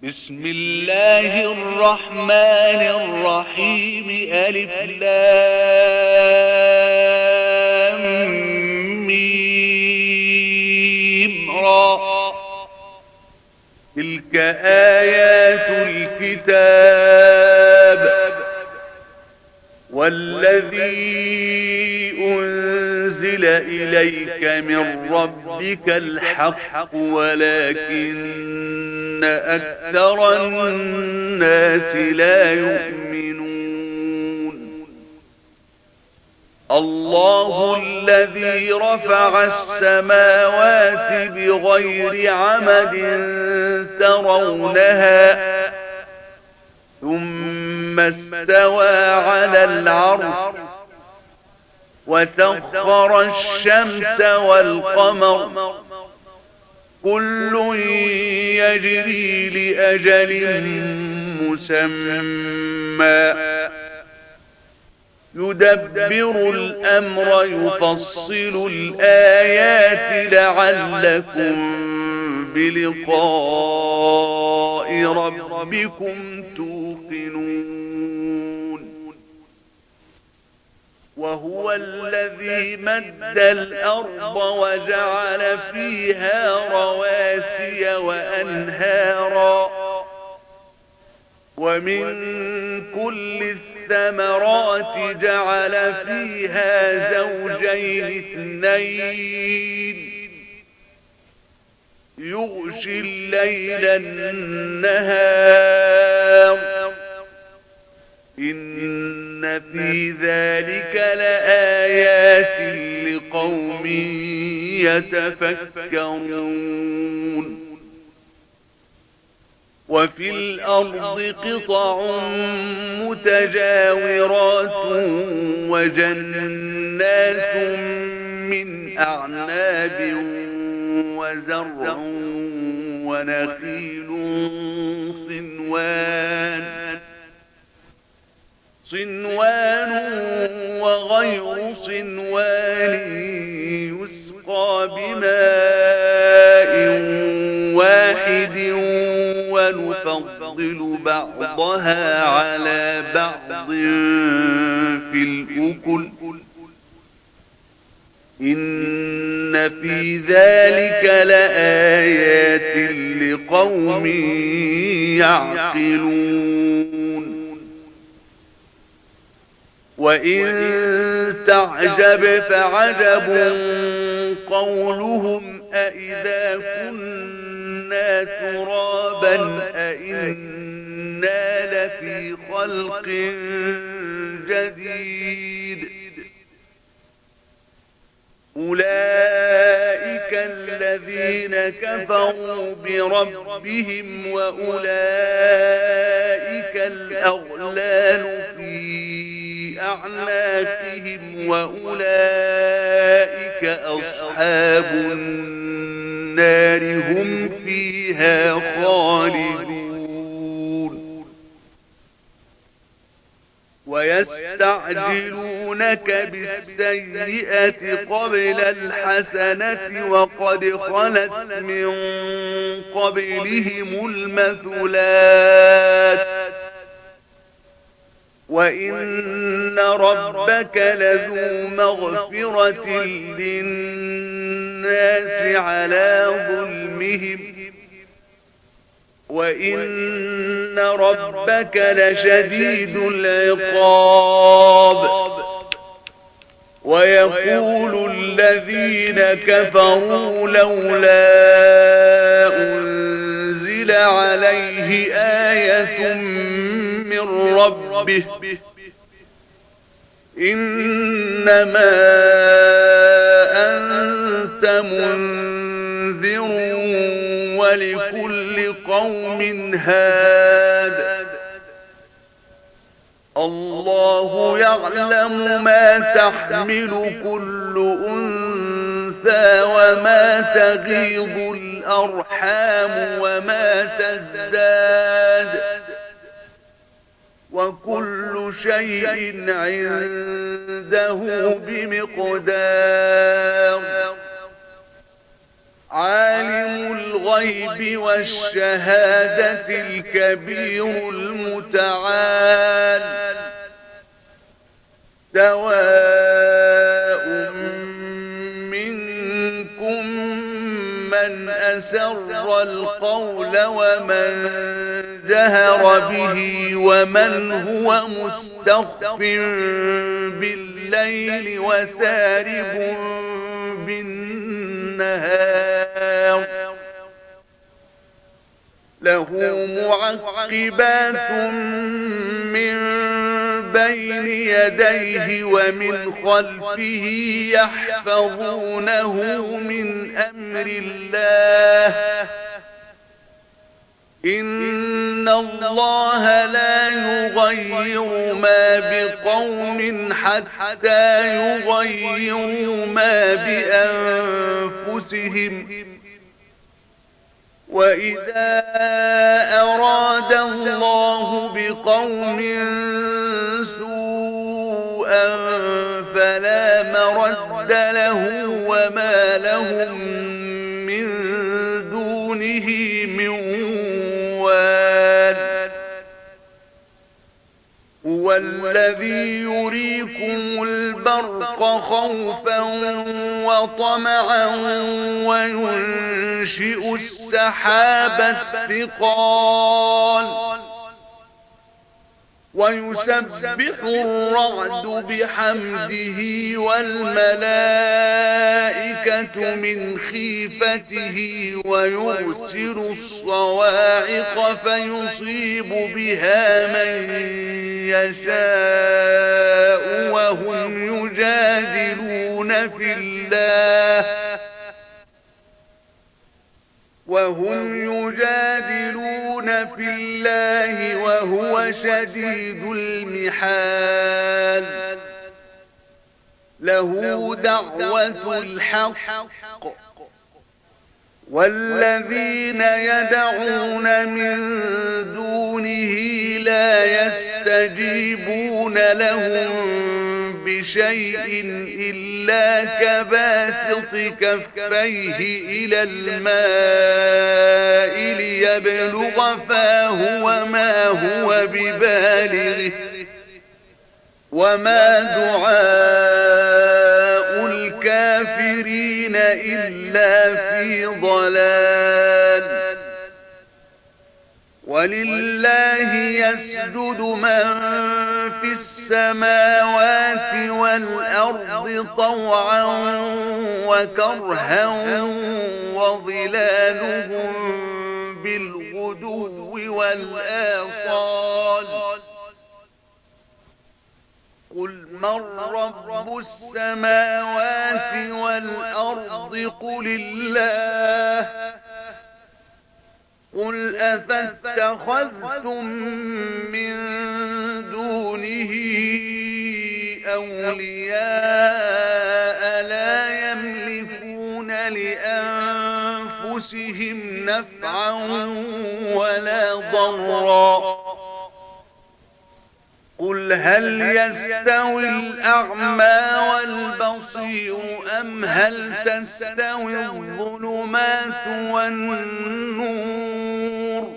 بسم الله الرحمن الرحيم. ألف لام ميم را. تلك آيات الكتاب والذي أنزل إليك من ربك الحق ولكن أكثر الناس لا يؤمنون. الله الذي رفع السماوات بغير عمد ترونها ثم استوى على العرش وسخر الشمس والقمر كل يجري لأجل مسمى يدبر الأمر يفصل الآيات لعلكم بلقاء ربكم توقنون. وهو الذي مد الأرض وجعل فيها رواسي وأنهارا ومن كل الثمرات جعل فيها زوجين اثنين يغشي الليل النهار إن في ذلك لآيات لقوم يتفكرون. وفي الأرض قطع متجاورات وجنات من أعناب وزرع ونخيل صنوان وغير صنوان يسقى بماء واحد ونفضل بعضها على بعض في الأكل إن في ذلك لآيات لقوم يعقلون. وإن تعجب فعجب قولهم أإذا كنا ترابا أإنا لفي خلق جديد. أولئك الذين كفروا بربهم وأولئك الأغلال في أعناقهم وأولئك أصحاب النار هم فيها خالدون. ويستعجلونك بالسيئة قبل الحسنة وقد خلت من قبلهم المثلات وإن ربك لذو مغفرة للناس على ظلمهم وإن ربك لشديد العقاب. ويقول الذين كفروا لولا أنزل عليه آية من ربه إنما أنت منذر ولكل قوم هاد. الله يعلم ما تحمل كل أنثى وما تغيض الأرحام وما تزداد وكل شيء عنده بمقدار. عالم الغيب والشهادة الكبير المتعال سواء منكم من أسر القول ومن جهر به ومن هو مستخف بالليل وسارب بالنهار له معقبات من بين يديه ومن خلفه يحفظونه من أمر الله إن الله لا يغير ما بقوم حتى يغيروا ما بأنفسهم وإذا أراد الله بقوم سوءا فلا مرد له وما لهم من دونه من وال هو الذي يريكم البرق خوفا وطمعا وينشئ السحاب الثقال ويسبح الرعد بحمده والملائكة من خيفته ويرسل الصواعق فيصيب بها من يشاء وهم يجادلون في الله وهو شديد المحال له دعوة الحق والذين يدعون من دونه لا يستجيبون لهم بشيء إلا كباسط كفيه إلى الماء ليبلغ فاه وما هو ببالغه وما دعاء الكافرين إلا في ضلال ولله يسجد من في السماوات والأرض طوعا وكرها وظلالهم بالغدو والآصال قل من رب السماوات والأرض قل الله قل أفاتخذتم من دونه أولياء لا يملكون لأنفسهم نفعا ولا ضرا قل هل يستوي الأعمى والبصير أم هل تستوي الظلمات والنور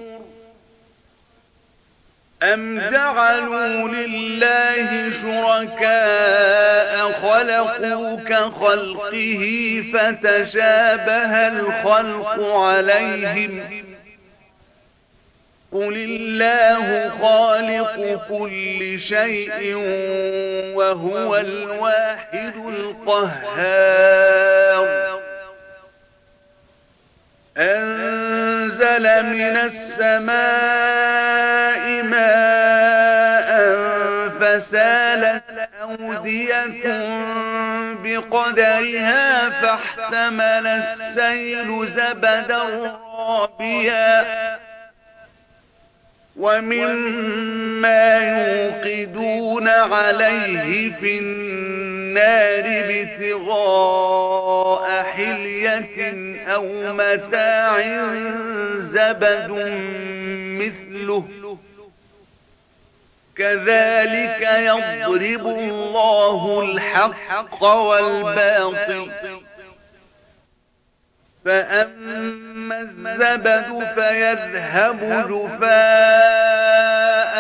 أم جعلوا لله شركاء خلقوا كخلقه فتشابه الخلق عليهم قل الله خالق كل شيء وهو الواحد القهار أنزل من السماء ماء فسالت أودية بقدرها فاحتمل السيل زبدا رابيا ومما يوقدون عليه في النار ابتغاء حلية أو متاع زبد مثله كذلك يضرب الله الحق والباطل فأما الزبد فيذهب جفاء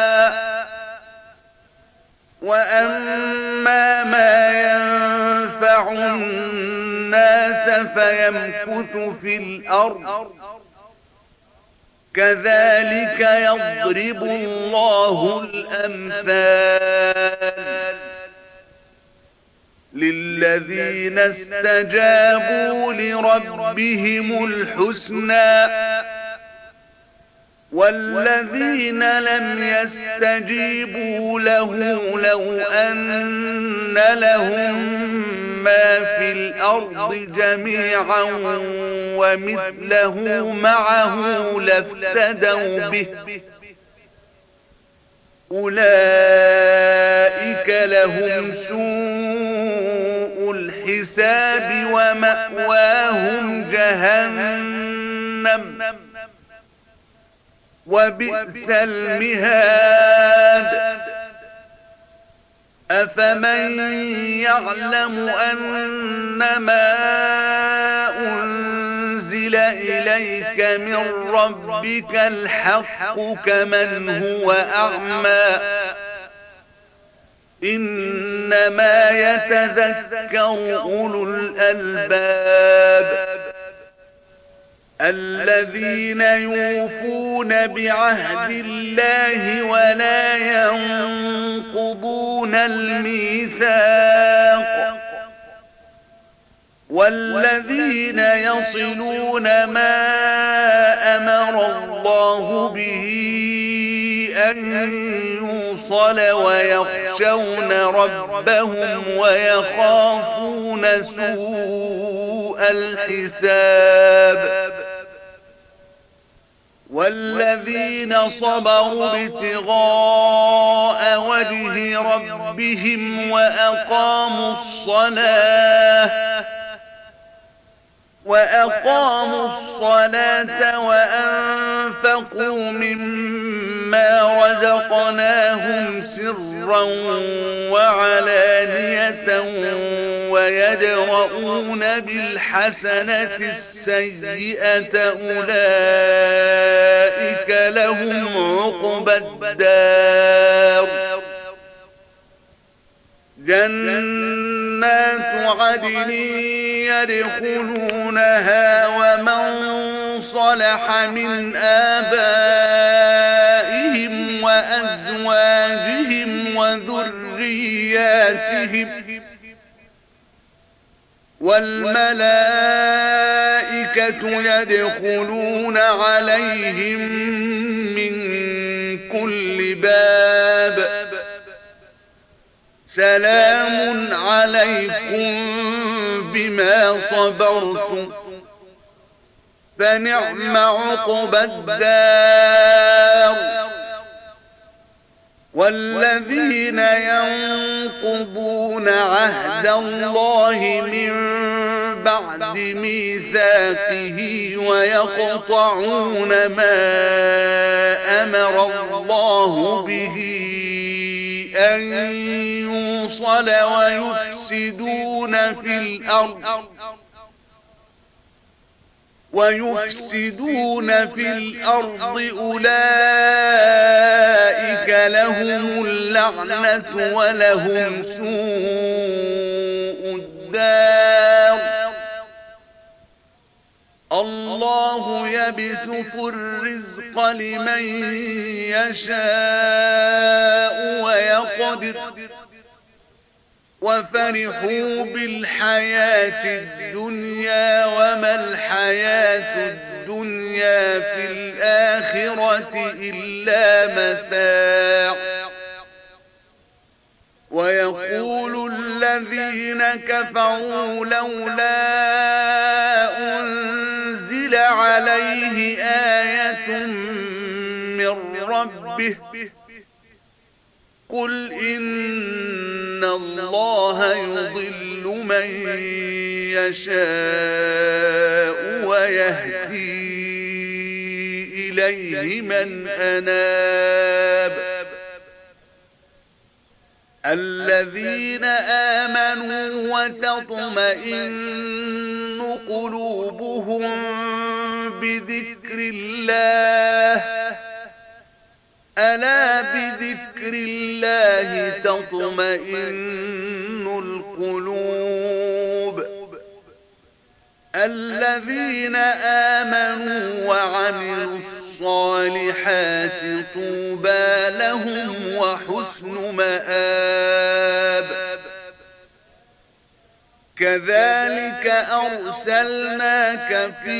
وأما ما ينفع الناس فيمكث في الأرض كذلك يضرب الله الأمثال للذين استجابوا لربهم الحسنى والذين لم يستجيبوا له لو أن لهم ما في الأرض جميعا ومثله معه لافتدوا به أولئك لهم سوء الحساب ومأواهم جهنم وبئس المهاد أفمن يعلم أنما أنزل إليك من ربك الحق كمن هو أعمى إنما يتذكر أولو الألباب الذين يوفون بعهد الله ولا ينقضون الميثاق والذين يصلون ما أمر الله به أن يوصل ويخشون ربهم ويخافون سوء الحساب والذين صبروا ابتغاء وجه ربهم وأقاموا الصلاة وأنفقوا مما رزقناهم سرا وعلانية ويدرؤون بالحسنة السيئة أولئك لهم عقبى الدار جنات عدن يدخلونها ومن صلح من آبائهم وأزواجهم وذرياتهم والملائكة يدخلون عليهم من كل باب سلام عليكم بما صبرتم فنعم عقبى الدار والذين ينقضون عهد الله من بعد ميثاقه ويقطعون ما أمر الله به أن يوصل ويفسدون في الأرض أولئك لهم اللعنة ولهم سوء الدار الله يبسط الرزق لمن يشاء ويقدر وفرحوا بالحياة الدنيا وما الحياة الدنيا في الآخرة إلا متاع ويقول الذين كفروا لولا أنزل عليه آية من ربه قل إن الله يضل من يشاء ويهدي إليه من أناب الذين آمنوا وتطمئن قلوبهم بذكر الله ألا بذكر الله تطمئن القلوب الذين آمنوا وعملوا الصالحات طوبى لهم وحسن مآب كذلك أرسلناك في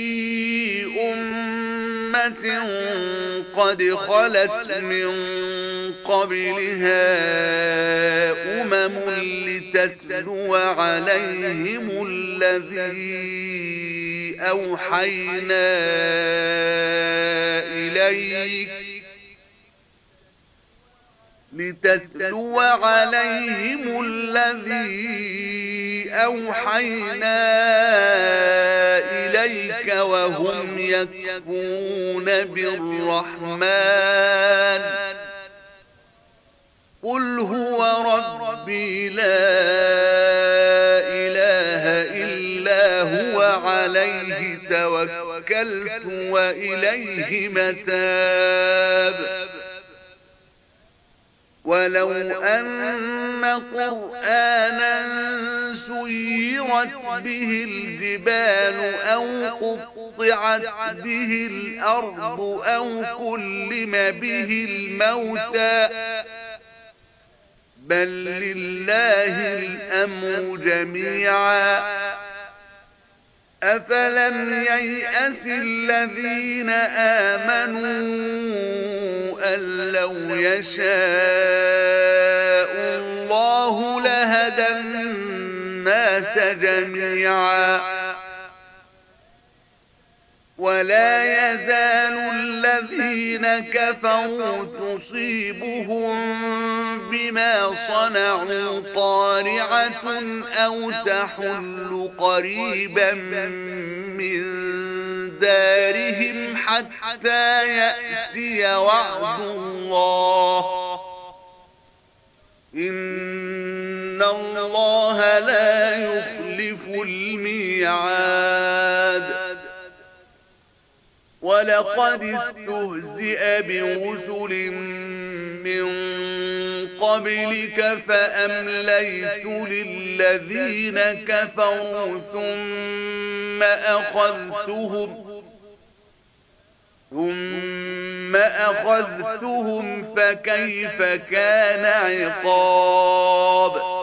أمة قد خلت من قبلها لتتلو عليهم الذي أوحينا إليك وهم يكفرون بالرحمن قل هو ربي لا إله إلا هو عليه توكلت وإليه متاب ولو أن قرآنا سيرت به الجبال أو قطعت به الأرض أو كلم به الموتى بل لله الأمر جميعا أفلم ييأس الذين آمنوا أن لو يشاء الله لهدى الناس جميعا ولا يزال الذين كفروا تصيبهم بما صنعوا طارعة أو تحل قريبا من دارهم حتى يأتي وعد الله إن الله لا يخلف الميعاد ولقد استهزئ برسل من قبلك فأمليت للذين كفروا ثم أخذتهم فكيف كان عقاب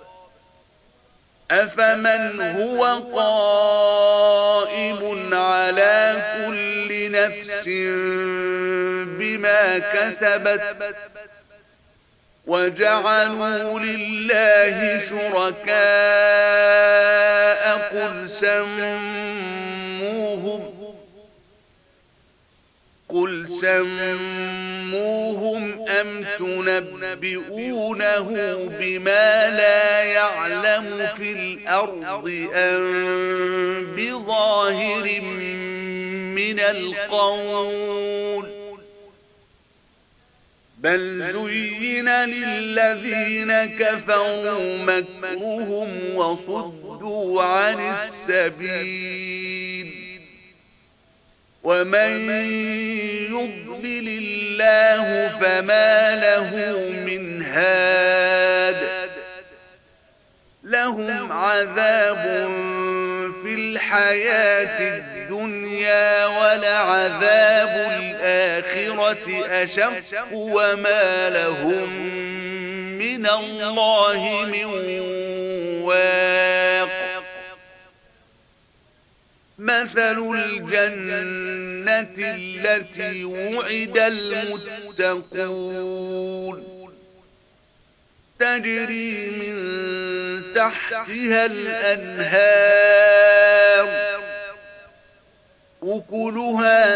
أفمن هو قائم على كل نفس بما كسبت وجعلوا لله شركاء قل سموهم أم تنبئونه بما لا يعلم في الأرض أم بظاهر من القول بل زين للذين كفروا مكرهم وصدوا عن السبيل ومن يضلل الله فما له من هاد لهم عذاب في الحياة الدنيا ولعذاب الآخرة أشق وما لهم من الله من واق مثل الجنة التي وعد المتقون تجري من تحتها الأنهار أكلها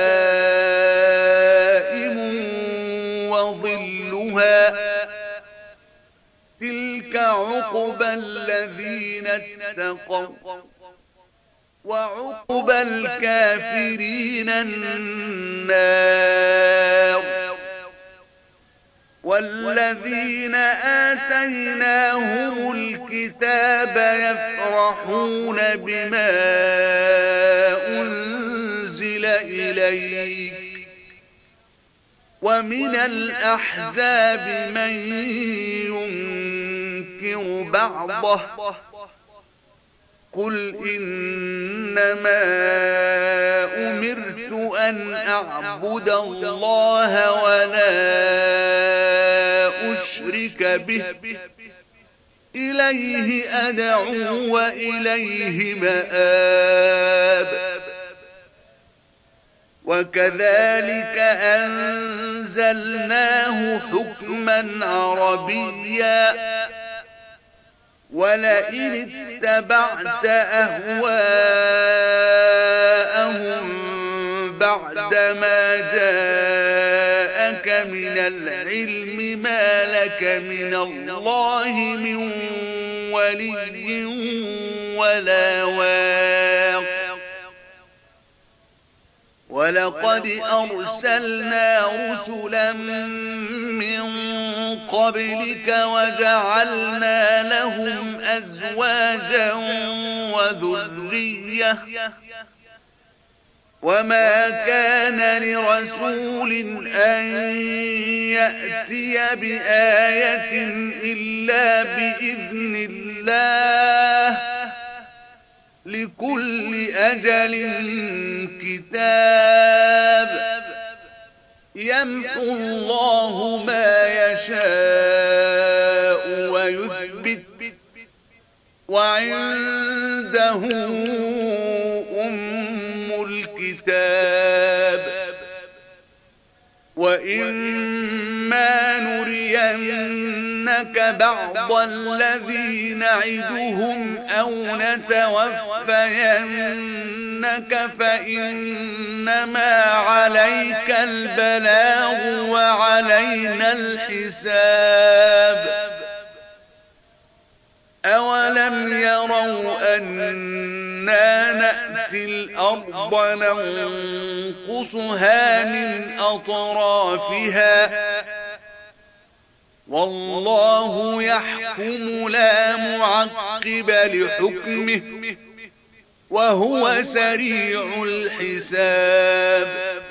دائم وظلها تلك عقبى الذين اتقوا وعقبى الكافرين النار والذين آتيناهم الكتاب يفرحون بما أنزل إليك ومن الأحزاب من ينكر بعضه قل إنما أمرت أن أعبد الله ولا أشرك به إليه أدعو وإليه مآب وكذلك أنزلناه حكما عربيا ولئن اتبعت أهواءهم بعدما جاءك من العلم ما لك من الله من ولي ولا واق ولقد أرسلنا رسلا من قبلك وجعلنا لهم أزواجا وذرية وما كان لرسول أن يأتي بآية إلا بإذن الله لكل أجل كتاب يمحو الله ما يشاء ويثبت وعنده أم الكتاب وإما نرينك بعض الذي نعدهم أو نتوفينك فإنما عليك البلاغ وعلينا الحساب أولم يروا أنا نأتي الأرض ننقصها من أطرافها والله يحكم لا معقب لحكمه وهو سريع الحساب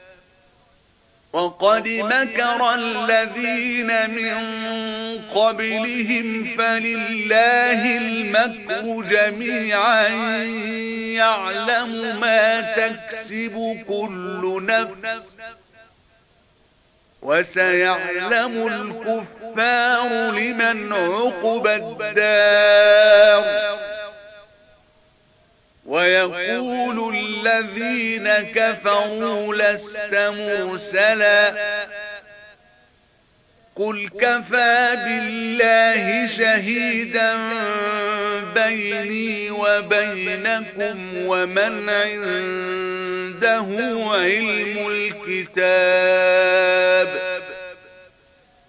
وقد مكر الذين من قبلهم فلله المكر جميعا يعلم ما تكسب كل نفس وسيعلم الكفار لمن عقبى الدار ويقول الذين كفروا لست مرسلا قل كفى بالله شهيدا بيني وبينكم ومن عنده علم الكتاب